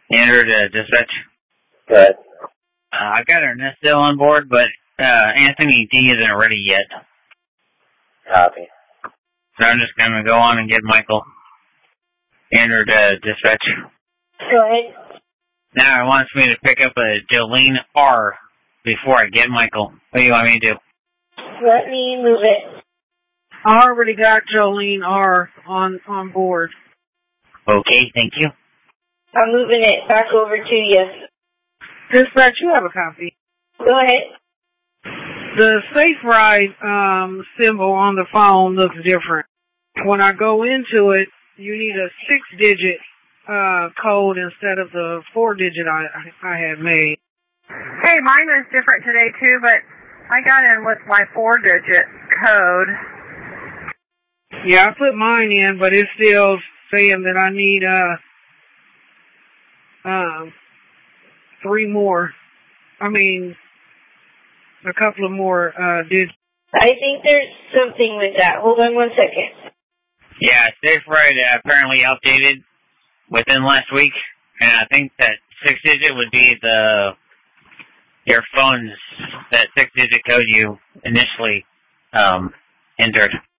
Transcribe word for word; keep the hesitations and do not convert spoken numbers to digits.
Entered uh, dispatch. Good. Uh, I got Ernest still on board, but uh, Anthony D isn't ready yet. Copy. So I'm just going to go on and get Michael. Entered uh, dispatch. Go ahead. Now it wants me to pick up a Jolene R before I get Michael. What do you want me to do? Let me move it. I already got Jolene R on, on board. Okay, thank you. I'm moving it back over to you. Dispatch, you have a copy. Go ahead. The Safe Ride um, symbol on the phone looks different. When I go into it, you need a six-digit uh, code instead of the four-digit I, I had made. Hey, mine was different today, too, but I got in with my four-digit code. Yeah, I put mine in, but it's still saying that I need uh, um, three more. I mean, a couple of more uh, digits. I think there's something with that. Hold on one second. Yeah, Safe Ride uh, apparently updated within last week, and I think that six-digit would be the your phone's that six-digit code you initially um, entered.